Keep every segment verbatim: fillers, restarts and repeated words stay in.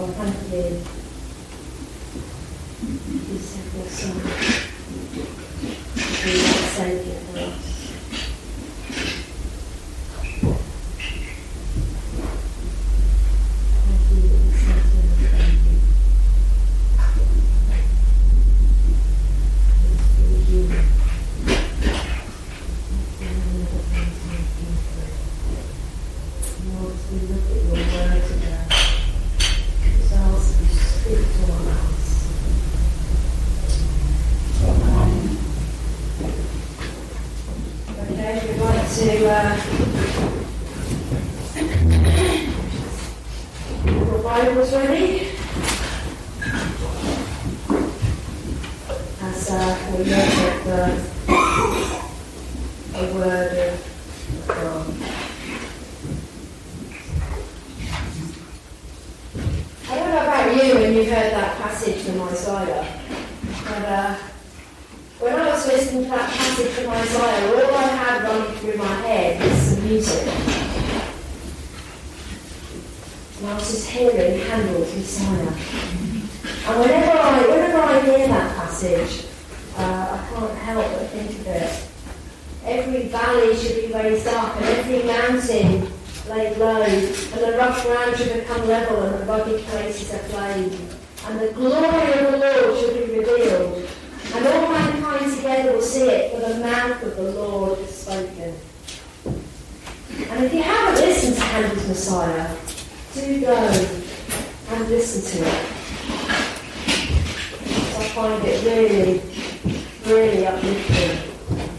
Oh, thank you. You sent your Son to be our Saviour for us. Thank you that you sent him to thank you. It's for you. Lord, as we look at your word today, just ask you to speak to our hearts. Um, okay, we'd like to uh, your Bibles ready as uh, we look at the, the word of God. I don't know about you when you heard that passage from Isaiah, but uh, when I was listening to that passage from Isaiah, all I had running through my head was some music. And I was just hearing Handel's Messiah. And whenever I, whenever I hear that passage, uh, I can't help but think of it. Every valley should be raised up, and every mountain laid low, and the rough ground should become level, and the rugged places aflame. And the glory of the Lord shall be revealed, and all mankind together will see it, for the mouth of the Lord has spoken. And if you haven't listened to Handel's Messiah, do go and listen to it. I find it really, really uplifting.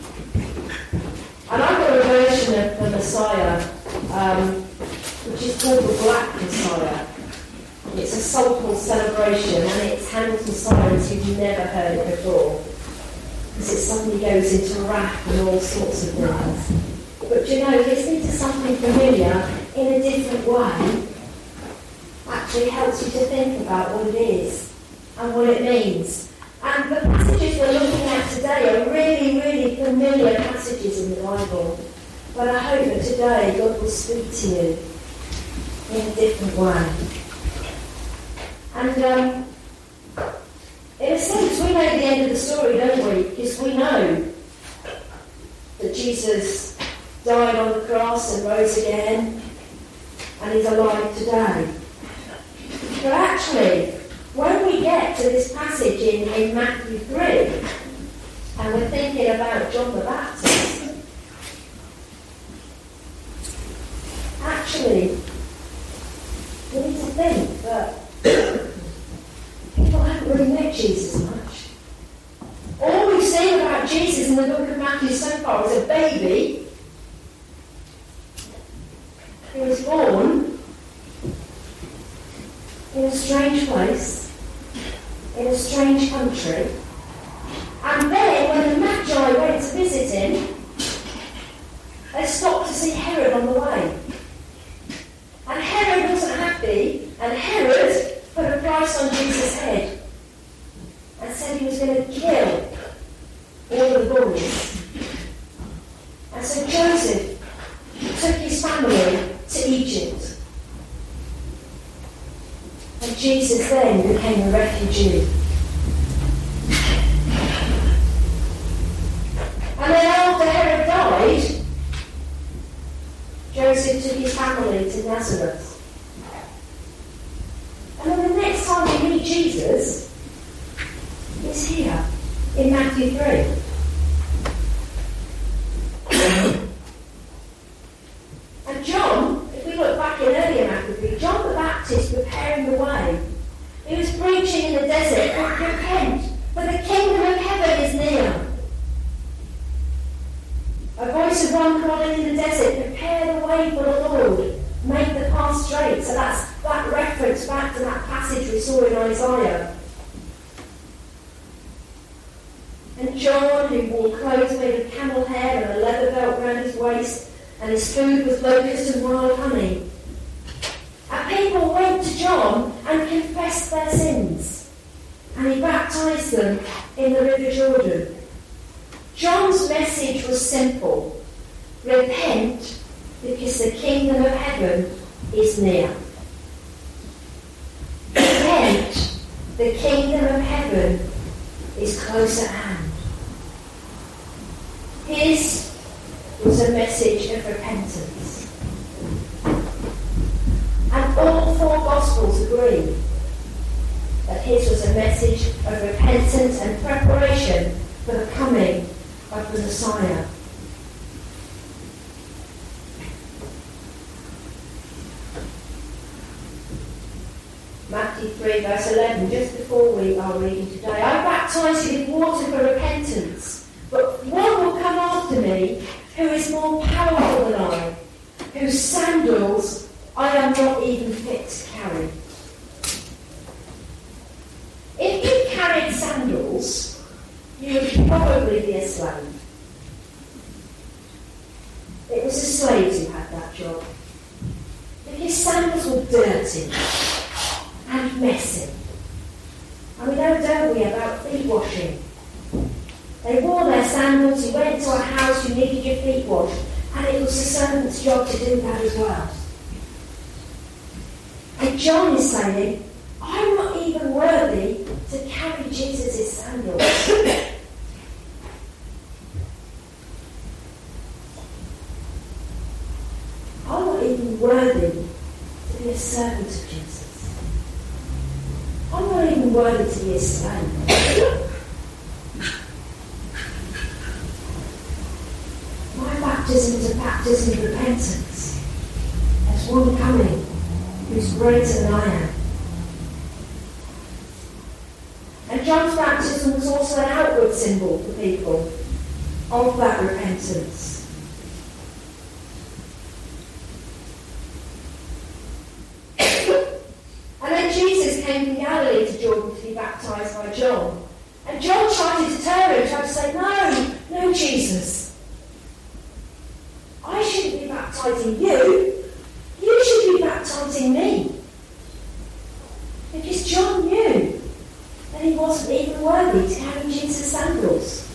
And I've got a version of the Messiah, um, which is called the Black Messiah. It's a soulful celebration, and it's Handel's Messiah as you've never heard it before, because it suddenly goes into rap and all sorts of things. But you know, listening to something familiar in a different way actually helps you to think about what it is and what it means. And the passages we're looking at today are really, really familiar passages in the Bible. But I hope that today God will speak to you in a different way. And um, in a sense, we know the end of the story, don't we? Because we know that Jesus died on the cross and rose again, and he's alive today. But actually, when we get to this passage in, in Matthew three, and we're thinking about John the Baptist, actually, we need to think that people haven't really met Jesus much. All we've seen about Jesus in the book of Matthew so far is a baby. He was born in a strange place, in a strange country. And then, when the Magi went to visit him, they stopped to see Herod on the way. And Herod wasn't happy, and Herod put a price on Jesus' head and said he was going to kill all the boys. And so Joseph took his family to Egypt. And Jesus then became a refugee. And then after Herod died, Joseph took his family to Nazareth. And then the next time we meet Jesus is here in Matthew three. And John, if we look back in earlier Matthew three, John the Baptist preparing the way. He was preaching in the desert, repent, for the kingdom of heaven is near. A voice of one calling in the desert, prepare the way for the Lord, make the path straight. So that's that reference back to that passage we saw in Isaiah. And John, who wore clothes made of camel hair and a leather belt round his waist, and his food was locust and wild honey. And people went to John and confessed their sins, and he baptized them in the river Jordan. John's message was simple: repent, because the kingdom of heaven is near. The kingdom of heaven is close at hand. His was a message of repentance. And all four Gospels agree that his was a message of repentance and preparation for the coming of the Messiah. Matthew three verse eleven, just before we are reading today. I baptize you with water for repentance, but one will come after me who is more powerful than I, whose sandals I am not even fit to carry. If you carried sandals, you would probably be a slave. It was the slaves who had that job. Because sandals were dirty and messy. And we know, don't we, about feet washing. They wore their sandals, you went to a house, you needed your feet washed, and it was the servant's job to do that as well. And John is saying, I'm not even worthy to carry Jesus' sandals. I'm not even worthy to be a servant of Jesus. I'm not even worthy to be a slave. My baptism is a baptism of repentance. There's one coming who's greater than I am. And John's baptism was also an outward symbol for people of that repentance. And then Jesus came from Galilee to Jordan to be baptised by John. And John tried to deter him, tried to say, no, no, Jesus. I shouldn't be baptising you. You should be baptising me. Because John knew that he wasn't even worthy to carry Jesus' sandals.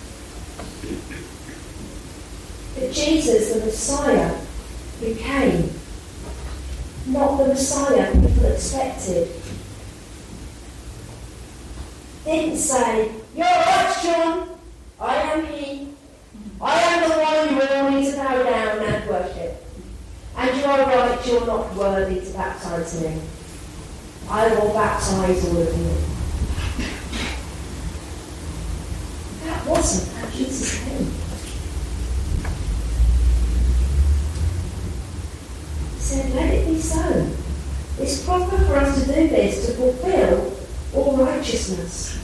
But Jesus, the Messiah, who came, not the Messiah people expected, didn't say, you're right, John, I am he. I am the one you all need to bow down and worship. And you are right, you're not worthy to baptise me. I will baptise all of you. That wasn't how Jesus came. He said, let it be so. It's proper for us to do this to fulfil all righteousness.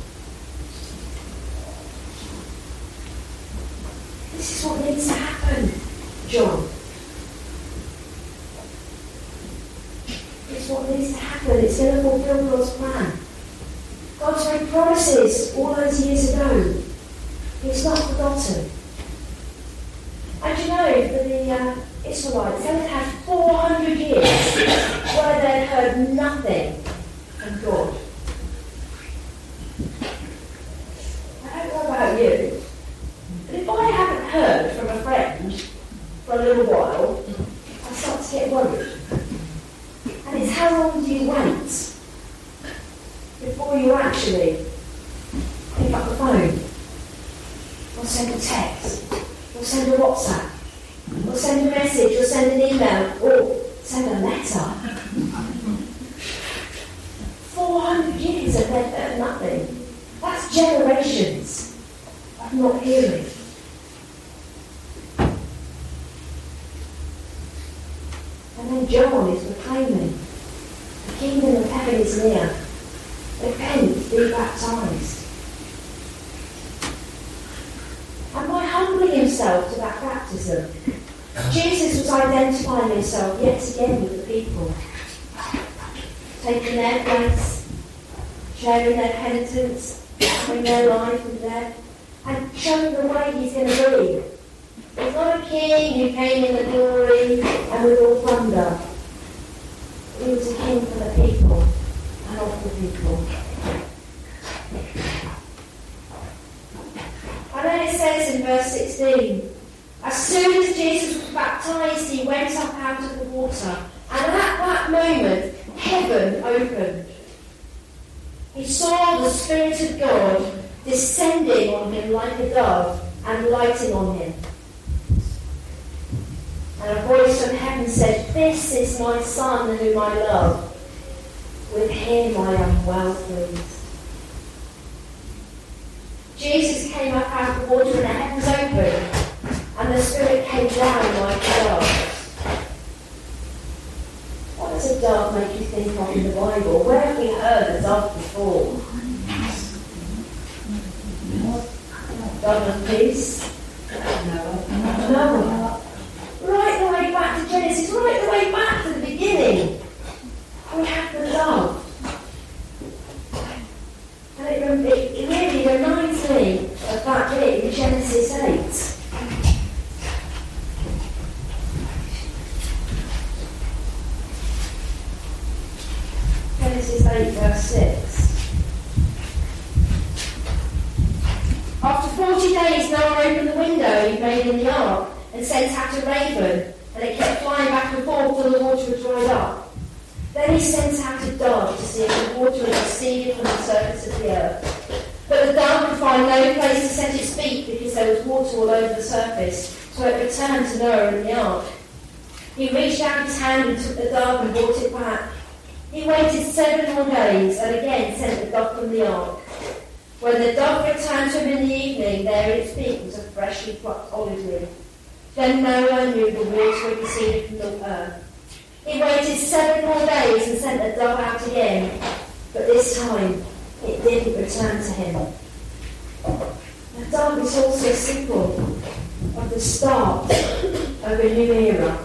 This is what needs to happen, John. It's what needs to happen. It's going to fulfill God's plan. God's made promises all those years ago. He's not forgotten. And you know, for the uh, Israelites, they had had four hundred years where they'd heard nothing from God. I don't know about you, but if I haven't heard from a friend for a little while, I start to get worried. And it's how long do you wait before you actually pick up the phone, or send a text, or send a WhatsApp, or send a message, or send an email, or send a letter. four hundred years and they've heard nothing. That's generations of not hearing. And then John is proclaiming, the kingdom of heaven is near. Repent, be baptized. And by humbling himself to that baptism, Jesus was identifying himself yet again with the people, taking their place, sharing their penitence, sharing their life with them, and showing the way he's going to be. He's not a king who came in the glory and with all thunder. He was a king for the people and of the people. And then it says in verse sixteen, as soon as Jesus was baptized, he went up out of the water. And at that moment, heaven opened. he saw the Spirit of God descending on him like a dove and lighting on him. And a voice from heaven said, "This is my Son whom I love. With him I am well pleased." Jesus came up out of the water and the heavens opened, and the Spirit came down like a dove. What does a dove make you think of in the Bible? Where have we heard a dove before? Dove of peace? No. No. Right the way back to Genesis, right the way back to the beginning. We have the dove. And it, it, it really reminds me of that bit in Genesis eight. Genesis eight verse six. After forty days Noah opened the window he made in the ark and sent out a raven, and it kept flying back and forth till the water was dried up. Then he sent out a dove to see if the water had receded from the surface of the earth. But the dove could find no place to set its feet because there was water all over the surface, so it returned to Noah in the ark. He reached out his hand and took the dove and brought it back. He waited seven more days and again sent the dove from the ark. When the dove returned to him in the evening, there in its beak was a freshly plucked olive leaf. Then Noah knew the water had receded from the earth. He waited seven more days and sent the dove out again, but this time it didn't return to him. The dove is also a symbol of the start of a new era.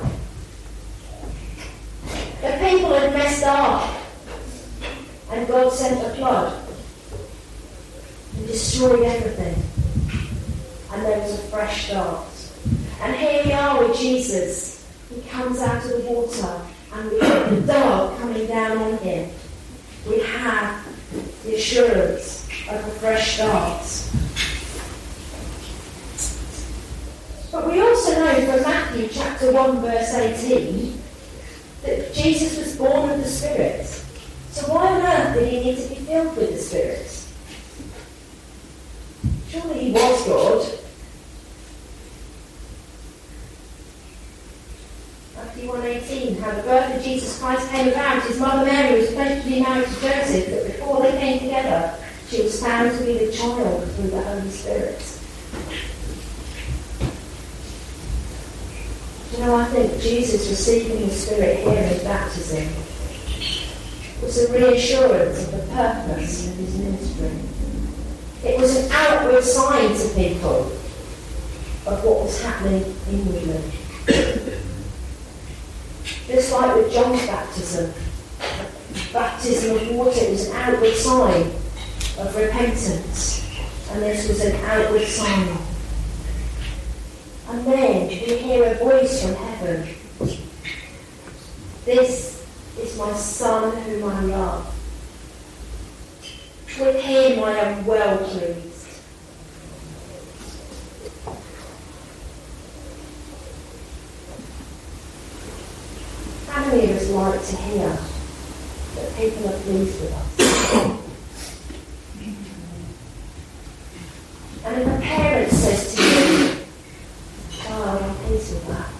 The people had messed up, and God sent a flood and destroyed everything, and there was a fresh start. And here we are with Jesus. He comes out of the water, and we have the dove coming down on him. We have the assurance of a fresh start. But we also know from Matthew chapter one verse eighteen that Jesus was born of the Spirit. So why on earth did he need to be filled with the Spirit? Surely he was God. Matthew one eighteen, how the birth of Jesus Christ came about. His mother Mary was pledged to be married to Joseph, but before they came together, she was found to be the child through the Holy Spirit. You know, I think Jesus receiving the Spirit here in baptism was a reassurance of the purpose of his ministry. It was an outward sign to people of what was happening inwardly. Just like with John's baptism, baptism of water, it was an outward sign of repentance, and this was an outward sign. And then we hear a voice from heaven. This is my Son whom I love. With him I am well pleased. How many of us like to hear that people are pleased with us? And if a parent says to you, "Oh, I'm pleased with that.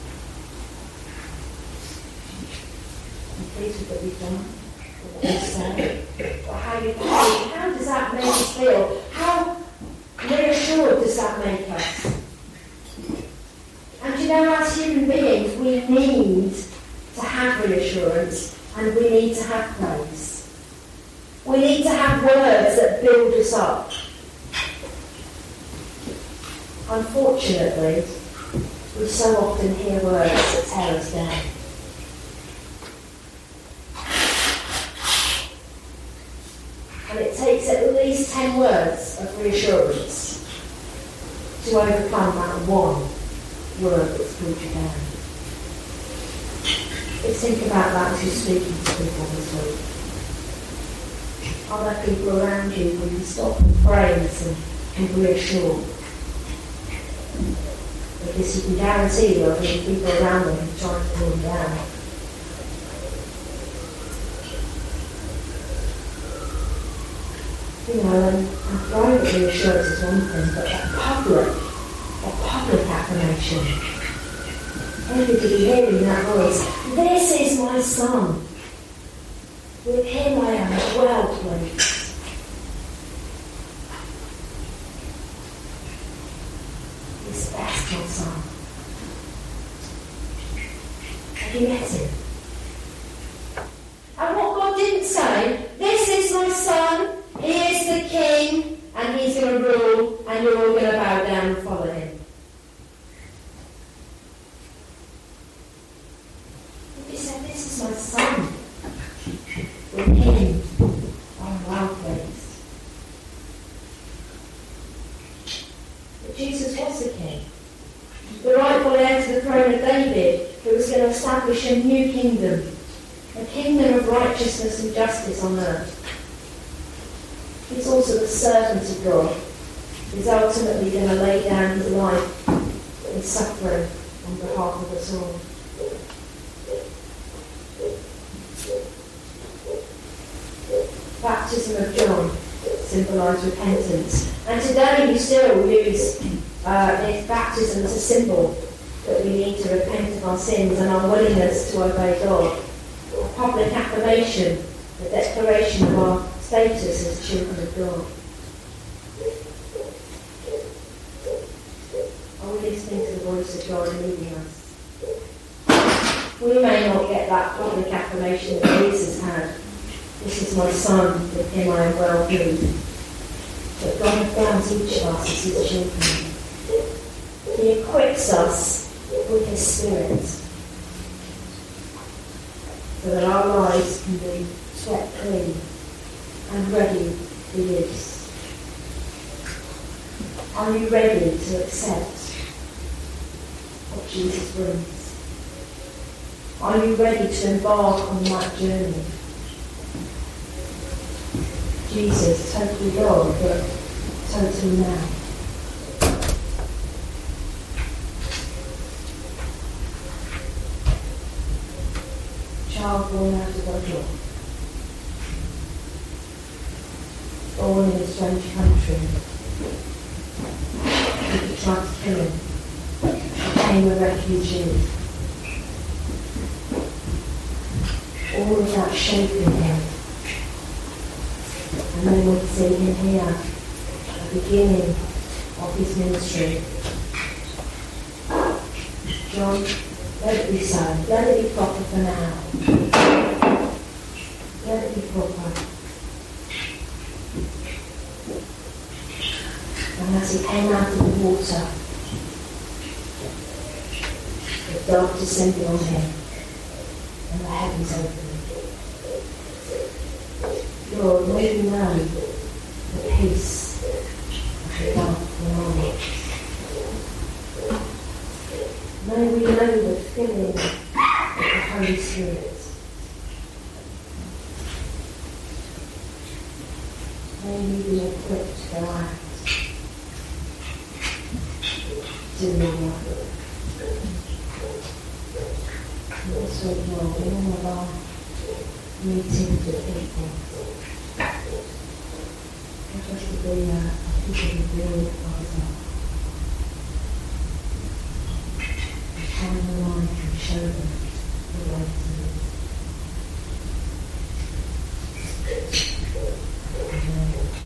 I'm pleased with what you've done, with what you've said, or how you've behaved," how does that make us feel? How reassured does that make us? And you know, as human beings, we need to have reassurance, and we need to have praise. We need to have words that build us up. Unfortunately, we so often hear words that tear us down. And it takes at least ten words of reassurance to overcome that one word that's pulled you down. Let's think about that as you're speaking to people this week. Are there people around you who you stop and praise and, and reassure? Because you can guarantee there will be people around them who try to pull them down. You know, and, and private reassurance is one thing, but a public, a public affirmation. Everybody hearing that voice, this is my son. With him I am well pleased. This best my son. Have you met him? And what God didn't say, this is my son, he is the king, and he's going to rule, and you're all going to bow down and follow him. He said, this is my son. With him, I'm well pleased. But Jesus was the king. The rightful heir to the throne of David, who was going to establish a new kingdom. A kingdom of righteousness and justice on earth. He's also the servant of God. He's ultimately going to lay down his life in suffering on behalf of us all. Baptism of John symbolised repentance. And today we still use uh, its baptism as a symbol that we need to repent of our sins and our willingness to obey God. A public affirmation, a declaration of our status as children of God. Are we listening to the voice of God leading us? We may not get that public affirmation that Jesus had. This is my son, with him I am well pleased. But God affirms each of us as his children. He equips us with his Spirit, so that our lives can be swept clean and ready for use. Are you ready to accept what Jesus brings? Are you ready to embark on that journey? Jesus, totally God, but totally man. Child born out of wedlock, born in a strange country, people tried to kill him, became a refugee. All of that shaping him. And then we see him here at the beginning of his ministry. John, let it be so. Let it be proper for now. Let it be proper. And as he came out of the water, the dark descended on him, and the heavens opened. Lord, may we know the peace of the love in our lives. May we know the filling of the Holy Spirit. May we be equipped to go out, doing your work. And also, Lord, in all of our meetings with people, let us be a people who build ourselves. Shine the light and show them the way.